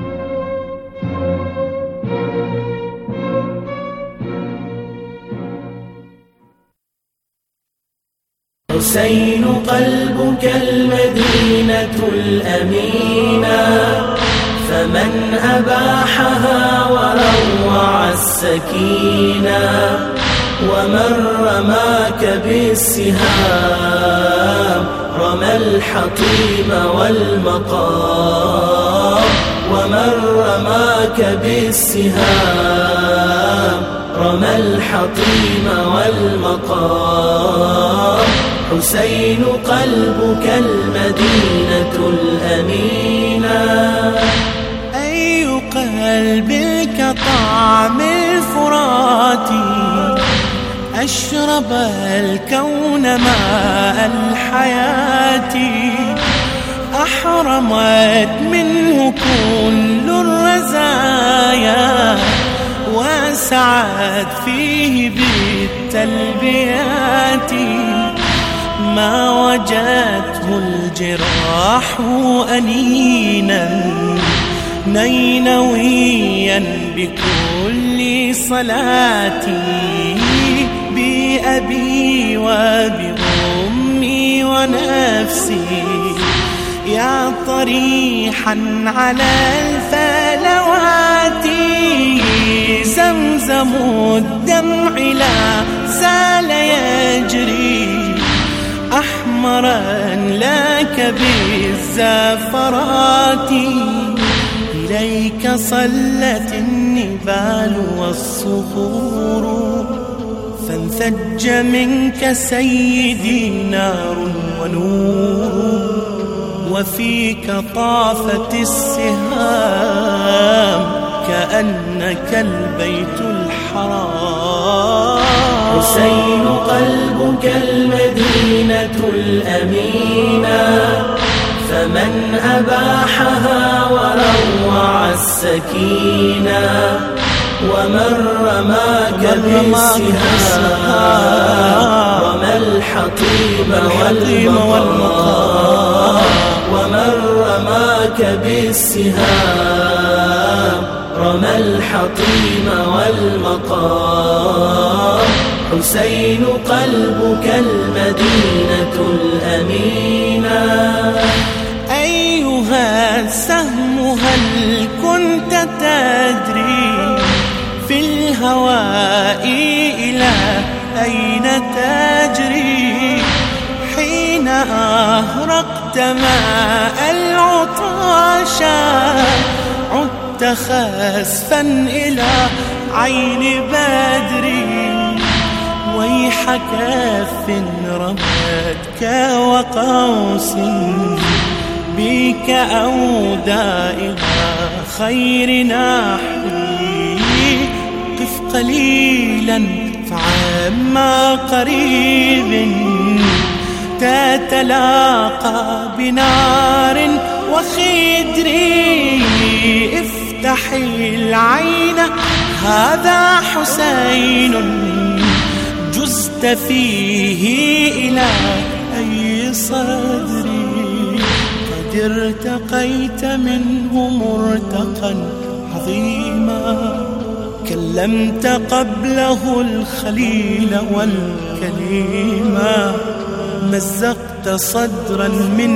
حسين قلبك المدينة الأمينة، فمن أباحها وروع السكينة، ومن رماك بالسهام رمى الحطيم والمقام، ومن رماك بالسهام رمى الحطيم والمقام. حسين قلبك المدينة الأمينة. أي قلب كطعم الفرات، أشرب الكون ماء الحياة، أحرمت منه كل الرزايا، وسعت فيه بالتلبيات، ما وجدته الجراح أنينا، نينويا بكل صلاتي، بأبي وبأمي ونفسي، يا طريحا على الفلوات. زمزم الدمع لا زال يجري، أحمرا لك بالزفرات. إليك صلت النبال والصخور، فانثج منك سيدي نار ونور، وفيك طافت السهام كأنك البيت الحرام. حسين قلبك المدينة الأمينة، فمن أباحها وروع السكينة، ومن رماك بالسهام رمى الحطيم والمقام، ومن رماك بالسهام رمى الحطيم والمقام. حسين قلبك المدينة الأمينة. أيها السهم هل كنت تدري في الهواء إلى أين تجري، حين أهرقت ماء العطاشا، عدت خسفا إلى عين بدري، ويح كف رمتك وقوس، بك أودى إلى خير نحوي. قف قليلا فعما قريب، تتلاقى بنار وخدر. افتح العين هذا حسين، جزت فيه إلى أي صدر. قد ارتقيت منه مرتقا عظيما، كلمت قبله الخليل والكليما، مزقت صدرا من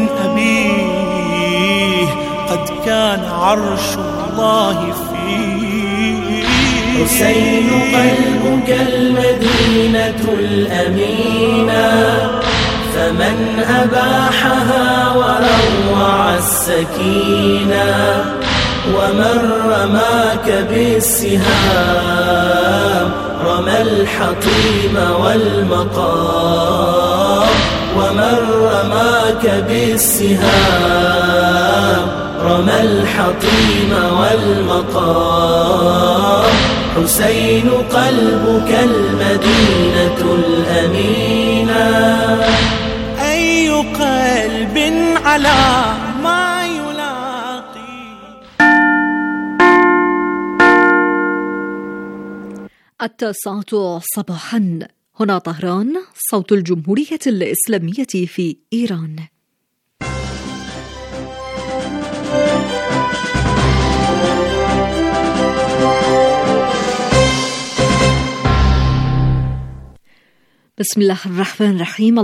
أبيه، قد كان عرش الله فيه. حسين قلبك المدينة الأمينة، فمن أباحها وروع السكينة، ومن رماك بالسهام رمى الحطيم والمقام، ومن رماك بالسهام رمى الحطيم والمقام. حسين قلبك المدينة الأمينة. أي قلب على ما يلاقي. التاسعة صباحا. هنا طهران، صوت الجمهورية الإسلامية في إيران. بسم الله الرحمن الرحيم.